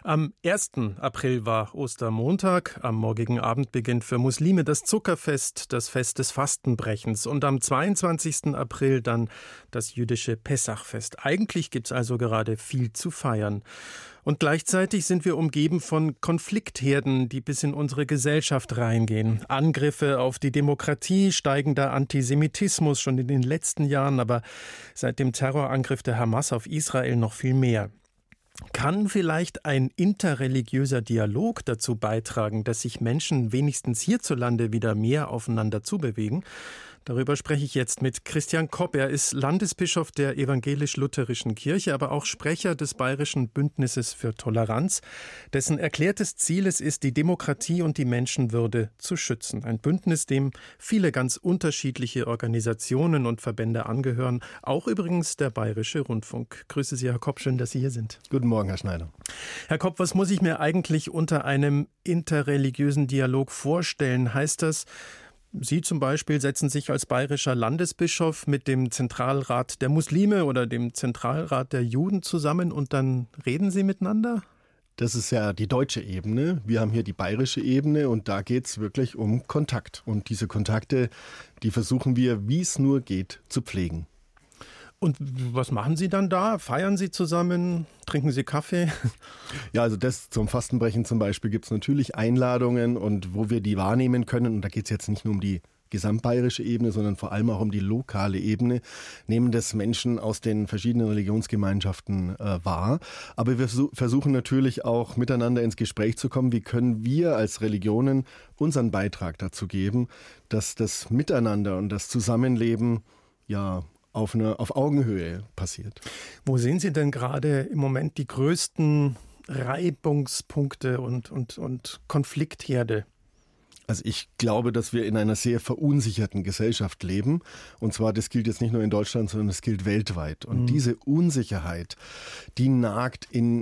Am 1. April war Ostermontag. Am morgigen Abend beginnt für Muslime das Zuckerfest, das Fest des Fastenbrechens. Und am 22. April dann das jüdische Pessachfest. Eigentlich gibt's also gerade viel zu feiern. Und gleichzeitig sind wir umgeben von Konfliktherden, die bis in unsere Gesellschaft reingehen. Angriffe auf die Demokratie, steigender Antisemitismus schon in den letzten Jahren, aber seit dem Terrorangriff der Hamas auf Israel noch viel mehr. Kann vielleicht ein interreligiöser Dialog dazu beitragen, dass sich Menschen wenigstens hierzulande wieder mehr aufeinander zubewegen? Darüber spreche ich jetzt mit Christian Kopp. Er ist Landesbischof der Evangelisch-Lutherischen Kirche, aber auch Sprecher des Bayerischen Bündnisses für Toleranz, dessen erklärtes Ziel es ist, die Demokratie und die Menschenwürde zu schützen. Ein Bündnis, dem viele ganz unterschiedliche Organisationen und Verbände angehören, auch übrigens der Bayerische Rundfunk. Grüße Sie, Herr Kopp, schön, dass Sie hier sind. Guten Morgen, Herr Schneider. Herr Kopp, was muss ich mir eigentlich unter einem interreligiösen Dialog vorstellen? Heißt das, Sie zum Beispiel setzen sich als bayerischer Landesbischof mit dem Zentralrat der Muslime oder dem Zentralrat der Juden zusammen und dann reden Sie miteinander? Das ist ja die deutsche Ebene. Wir haben hier die bayerische Ebene und da geht es wirklich um Kontakt. Und diese Kontakte, die versuchen wir, wie es nur geht, zu pflegen. Und was machen Sie dann da? Feiern Sie zusammen? Trinken Sie Kaffee? Ja, also das zum Fastenbrechen zum Beispiel gibt es natürlich Einladungen und wo wir die wahrnehmen können. Und da geht es jetzt nicht nur um die gesamtbayerische Ebene, sondern vor allem auch um die lokale Ebene, nehmen das Menschen aus den verschiedenen Religionsgemeinschaften wahr. Aber wir versuchen natürlich auch miteinander ins Gespräch zu kommen. Wie können wir als Religionen unseren Beitrag dazu geben, dass das Miteinander und das Zusammenleben auf Augenhöhe passiert. Wo sehen Sie denn gerade im Moment die größten Reibungspunkte und Konfliktherde? Also ich glaube, dass wir in einer sehr verunsicherten Gesellschaft leben. Und zwar, das gilt jetzt nicht nur in Deutschland, sondern das gilt weltweit. Und diese Unsicherheit, die nagt in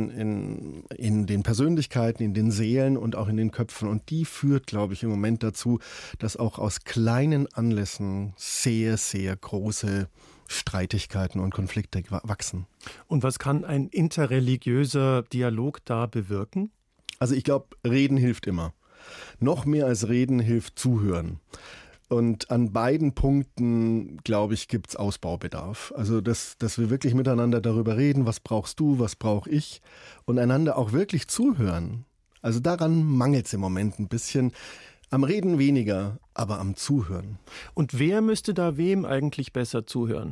den Persönlichkeiten, in den Seelen und auch in den Köpfen. Und die führt, glaube ich, im Moment dazu, dass auch aus kleinen Anlässen sehr, sehr große Streitigkeiten und Konflikte wachsen. Und was kann ein interreligiöser Dialog da bewirken? Also ich glaube, Reden hilft immer. Noch mehr als Reden hilft Zuhören. Und an beiden Punkten, glaube ich, gibt es Ausbaubedarf. Also, dass wir wirklich miteinander darüber reden, was brauchst du, was brauche ich, und einander auch wirklich zuhören. Also daran mangelt es im Moment ein bisschen. Am Reden weniger, aber am Zuhören. Und wer müsste da wem eigentlich besser zuhören?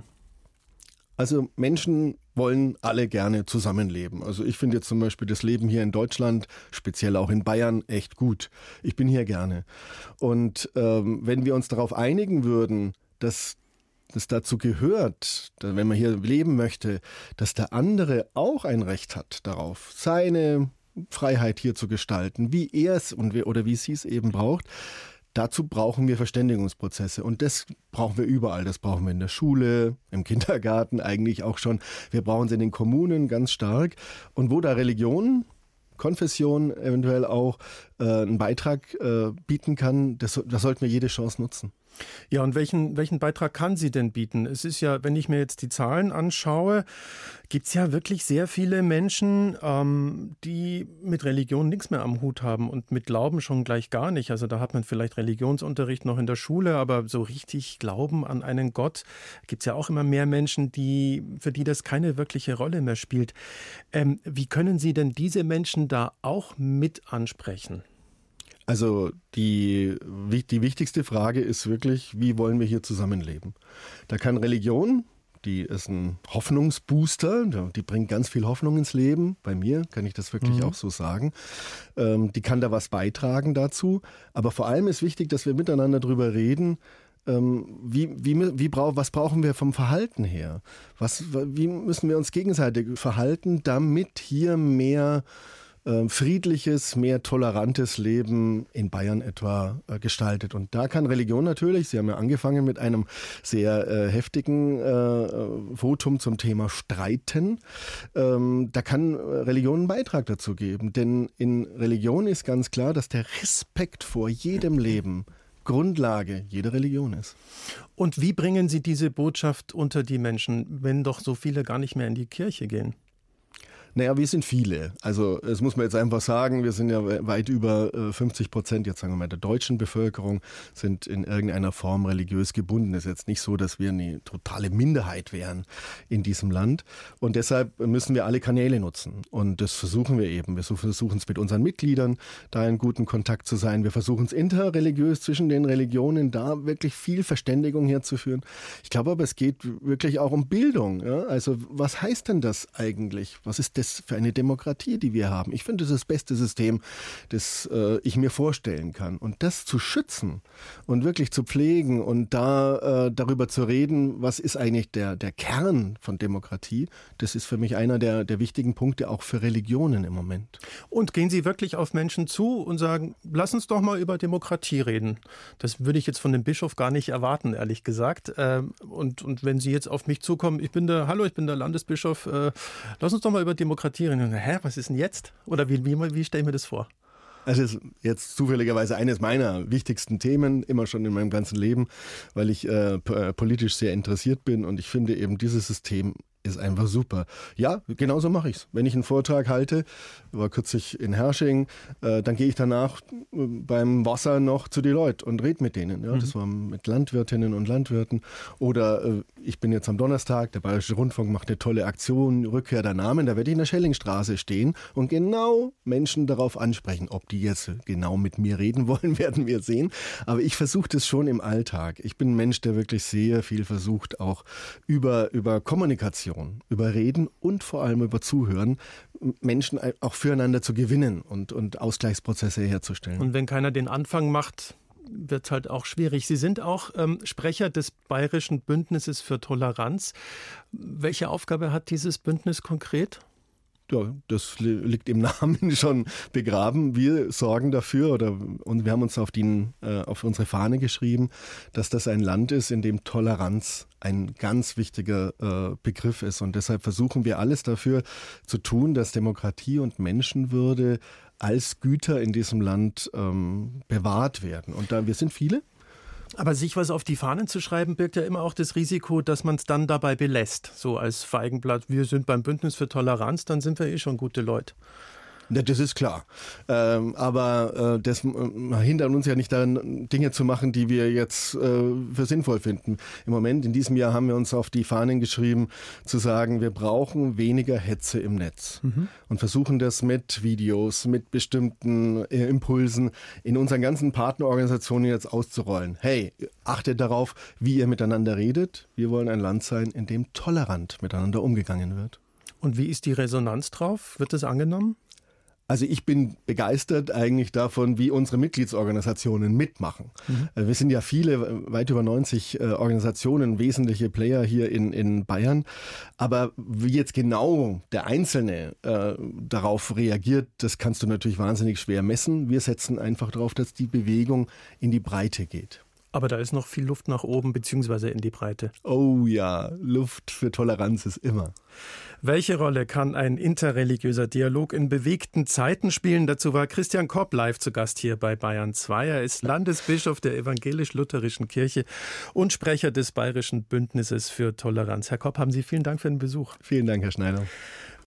Also Menschen wollen alle gerne zusammenleben. Also ich finde jetzt zum Beispiel das Leben hier in Deutschland, speziell auch in Bayern, echt gut. Ich bin hier gerne. Und wenn wir uns darauf einigen würden, dass das dazu gehört, wenn man hier leben möchte, dass der andere auch ein Recht hat darauf, seine Freiheit hier zu gestalten, wie er es oder wie sie es eben braucht. Dazu brauchen wir Verständigungsprozesse und das brauchen wir überall. Das brauchen wir in der Schule, im Kindergarten eigentlich auch schon. Wir brauchen es in den Kommunen ganz stark. Und wo da Religion, Konfession eventuell auch einen Beitrag bieten kann, da sollten wir jede Chance nutzen. Ja, und welchen Beitrag kann sie denn bieten? Es ist ja, wenn ich mir jetzt die Zahlen anschaue, gibt es ja wirklich sehr viele Menschen, die mit Religion nichts mehr am Hut haben und mit Glauben schon gleich gar nicht. Also da hat man vielleicht Religionsunterricht noch in der Schule, aber so richtig Glauben an einen Gott gibt es ja auch immer mehr Menschen, für die das keine wirkliche Rolle mehr spielt. Wie können Sie denn diese Menschen da auch mit ansprechen? Also die wichtigste Frage ist wirklich, wie wollen wir hier zusammenleben? Da kann Religion, die ist ein Hoffnungsbooster, die bringt ganz viel Hoffnung ins Leben. Bei mir kann ich das wirklich auch so sagen. Die kann da was beitragen dazu. Aber vor allem ist wichtig, dass wir miteinander drüber reden, was brauchen wir vom Verhalten her? Wie müssen wir uns gegenseitig verhalten, damit hier mehr friedliches, mehr tolerantes Leben in Bayern etwa gestaltet. Und da kann Religion natürlich, Sie haben ja angefangen mit einem sehr heftigen Votum zum Thema Streiten, da kann Religion einen Beitrag dazu geben. Denn in Religion ist ganz klar, dass der Respekt vor jedem Leben Grundlage jeder Religion ist. Und wie bringen Sie diese Botschaft unter die Menschen, wenn doch so viele gar nicht mehr in die Kirche gehen? Naja, wir sind viele. Also das muss man jetzt einfach sagen, wir sind ja weit über 50%, jetzt sagen wir mal, der deutschen Bevölkerung sind in irgendeiner Form religiös gebunden. Es ist jetzt nicht so, dass wir eine totale Minderheit wären in diesem Land. Und deshalb müssen wir alle Kanäle nutzen. Und das versuchen wir eben. Wir versuchen es mit unseren Mitgliedern, da in guten Kontakt zu sein. Wir versuchen es interreligiös zwischen den Religionen, da wirklich viel Verständigung herzuführen. Ich glaube aber, es geht wirklich auch um Bildung. Ja? Also was heißt denn das eigentlich? Was ist das für eine Demokratie, die wir haben? Ich finde, das ist das beste System, das ich mir vorstellen kann. Und das zu schützen und wirklich zu pflegen und da darüber zu reden, was ist eigentlich der Kern von Demokratie, das ist für mich einer der wichtigen Punkte auch für Religionen im Moment. Und gehen Sie wirklich auf Menschen zu und sagen, lass uns doch mal über Demokratie reden. Das würde ich jetzt von dem Bischof gar nicht erwarten, ehrlich gesagt. Und wenn Sie jetzt auf mich zukommen, ich bin der Landesbischof, lass uns doch mal über Demokratie reden. Hä, was ist denn jetzt? Oder wie stelle ich mir das vor? Also es ist jetzt zufälligerweise eines meiner wichtigsten Themen, immer schon in meinem ganzen Leben, weil ich politisch sehr interessiert bin und ich finde eben dieses System ist einfach super. Ja, genauso mache ich es. Wenn ich einen Vortrag halte, war kürzlich in Herrsching, dann gehe ich danach beim Wasser noch zu Deloitte und rede mit denen. Ja, das war mit Landwirtinnen und Landwirten. Oder ich bin jetzt am Donnerstag, der Bayerische Rundfunk macht eine tolle Aktion, Rückkehr der Namen, da werde ich in der Schellingstraße stehen und genau Menschen darauf ansprechen. Ob die jetzt genau mit mir reden wollen, werden wir sehen. Aber ich versuche das schon im Alltag. Ich bin ein Mensch, der wirklich sehr viel versucht, auch über Kommunikation, über Reden und vor allem über Zuhören, Menschen auch füreinander zu gewinnen und Ausgleichsprozesse herzustellen. Und wenn keiner den Anfang macht, wird es halt auch schwierig. Sie sind auch Sprecher des Bayerischen Bündnisses für Toleranz. Welche Aufgabe hat dieses Bündnis konkret? Ja, das liegt im Namen schon begraben. Wir sorgen dafür und wir haben uns auf unsere Fahne geschrieben, dass das ein Land ist, in dem Toleranz ein ganz wichtiger Begriff ist. Und deshalb versuchen wir alles dafür zu tun, dass Demokratie und Menschenwürde als Güter in diesem Land bewahrt werden. Und wir sind viele. Aber sich was auf die Fahnen zu schreiben, birgt ja immer auch das Risiko, dass man es dann dabei belässt. So als Feigenblatt, wir sind beim Bündnis für Toleranz, dann sind wir schon gute Leute. Ja, das ist klar. Aber das hindert uns ja nicht daran, Dinge zu machen, die wir jetzt für sinnvoll finden. Im Moment, in diesem Jahr, haben wir uns auf die Fahnen geschrieben, zu sagen, wir brauchen weniger Hetze im Netz. Und versuchen das mit Videos, mit bestimmten Impulsen in unseren ganzen Partnerorganisationen jetzt auszurollen. Hey, achtet darauf, wie ihr miteinander redet. Wir wollen ein Land sein, in dem tolerant miteinander umgegangen wird. Und wie ist die Resonanz drauf? Wird das angenommen? Also ich bin begeistert eigentlich davon, wie unsere Mitgliedsorganisationen mitmachen. Wir sind ja viele, weit über 90 Organisationen, wesentliche Player hier in Bayern. Aber wie jetzt genau der Einzelne darauf reagiert, das kannst du natürlich wahnsinnig schwer messen. Wir setzen einfach darauf, dass die Bewegung in die Breite geht. Aber da ist noch viel Luft nach oben, beziehungsweise in die Breite. Oh ja, Luft für Toleranz ist immer. Welche Rolle kann ein interreligiöser Dialog in bewegten Zeiten spielen? Dazu war Christian Kopp live zu Gast hier bei Bayern 2. Er ist Landesbischof der Evangelisch-Lutherischen Kirche und Sprecher des Bayerischen Bündnisses für Toleranz. Herr Kopp, haben Sie vielen Dank für den Besuch. Vielen Dank, Herr Schneider.